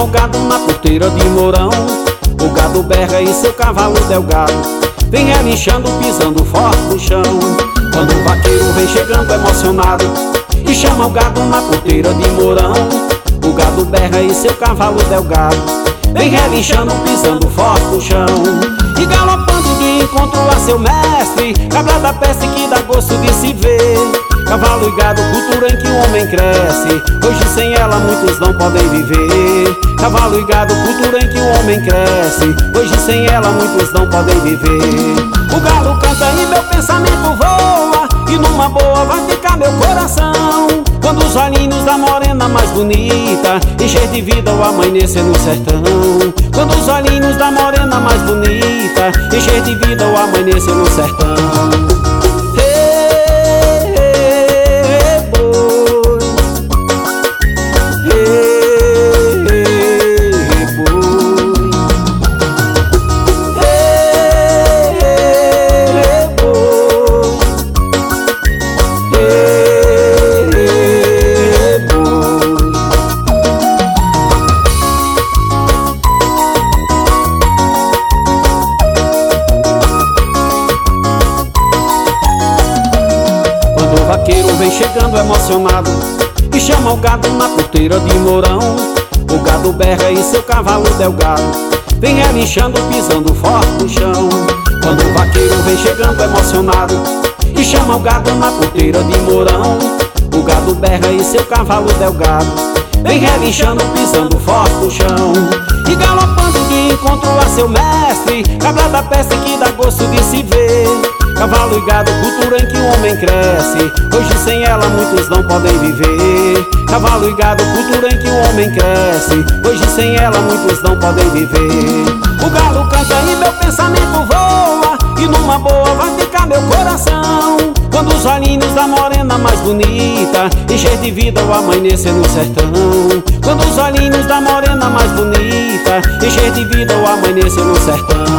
o gado na porteira de Mourão. O gado berra e seu cavalo delgado vem relinchando, pisando forte no chão. Quando o vaqueiro vem chegando emocionado e chama o gado na porteira de Mourão. O gado berra e seu cavalo delgado vem relinchando, pisando forte no chão. E galopando de encontro a seu mestre, cabra da peste que dá gosto de se ver. Cavalo e gado, cultura em que o homem cresce, hoje sem ela muitos não podem viver. Cavalo e gado, cultura em que o homem cresce, hoje sem ela muitos não podem viver. O galo canta e meu pensamento voa, e numa boa vai ficar meu coração. Quando os olhinhos da morena mais bonita encher de vida o amanhecer no sertão. Quando os olhinhos da morena mais bonita encher de vida o amanhecer no sertão. O vaqueiro vem chegando emocionado e chama o gado na porteira de Mourão. O gado berra e seu cavalo delgado vem relinchando, pisando forte no chão. Quando o vaqueiro vem chegando emocionado e chama o gado na porteira de Mourão. O gado berra e seu cavalo delgado vem relinchando, pisando forte no chão. E galopando de encontro a seu mestre, cabra da peste que dá gosto de se ver. Cavalo e gado, cultura em que o homem cresce, hoje sem ela muitos não podem viver. Cavalo e gado, cultura em que o homem cresce, hoje sem ela muitos não podem viver. O galo canta e meu pensamento voa, e numa boa vai ficar meu coração. Quando os olhinhos da morena mais bonita encher de vida o amanhecer no sertão. Quando os olhinhos da morena mais bonita encher de vida o amanhecer no sertão.